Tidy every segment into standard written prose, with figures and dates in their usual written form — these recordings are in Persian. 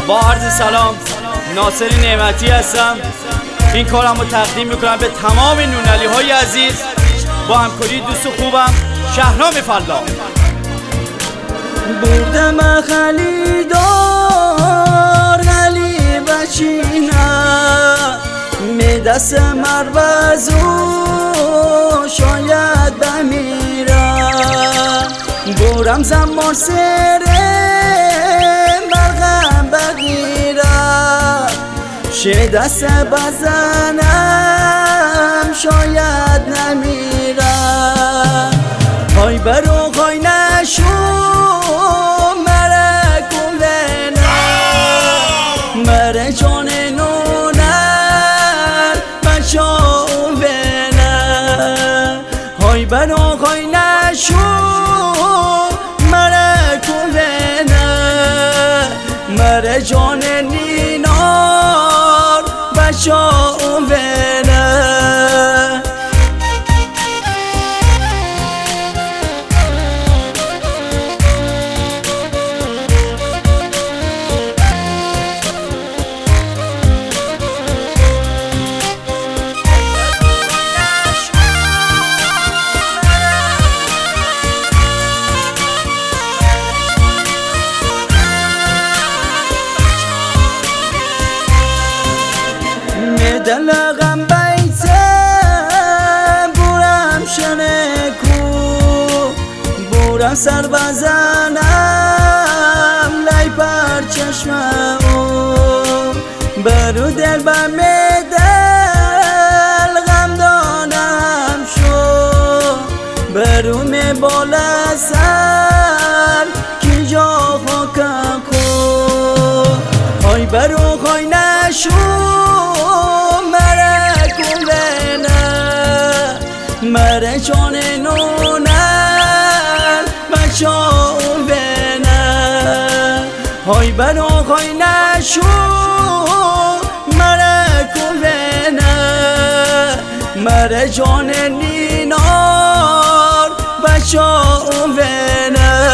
با عرض سلام، ناصر نعمتی هستم. این کارم رو تقدیم میکنم به تمام نونعلی های عزیز با همکاری دوست خوبم شهرام فلا. بردم خلی دار علی بچینم می دست مروزو شاید بمیرم. برم زمان سره برغم بگیرم شه دست بزنم شاید نمیرم. های برو خای نشو مره جان نونر بچا بینه های برا خای نشو مره کنه مره جان نینار بچا بینه. دلغم بیته بورم شنکو بورم سر بزنم لای پر چشمه او برو دل بمی دل غم دانم شو برو می بالا سر کی جا خاکم کو های برو خای نشو مره جان نونر بچا بینه های برا خای نشو مره کنه مره جان نینار بچا بینه.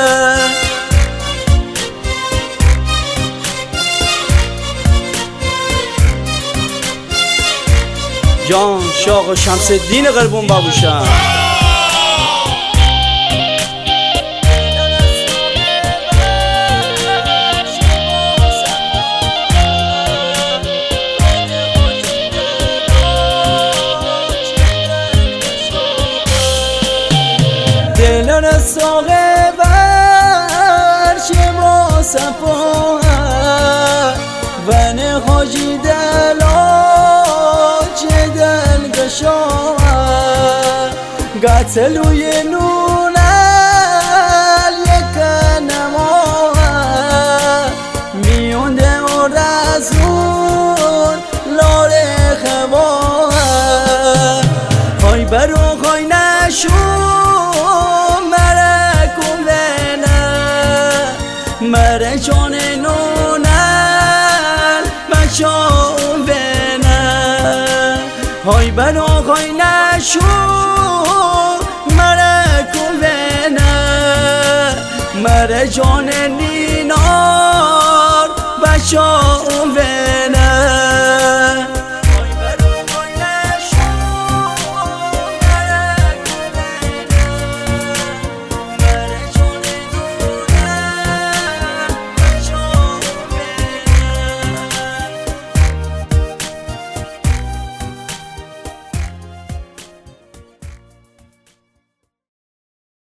جان شاق و شمس الدین قربون بابوشم. دلر ساقه بر چه با صفا و نخواجی دلا قتلوی نونل یک نما میونده و رزون لاره خوا های برو خای نشو مره کنه مره جان نونل بچا بینه های برو خای نشو مره جان نینار بچا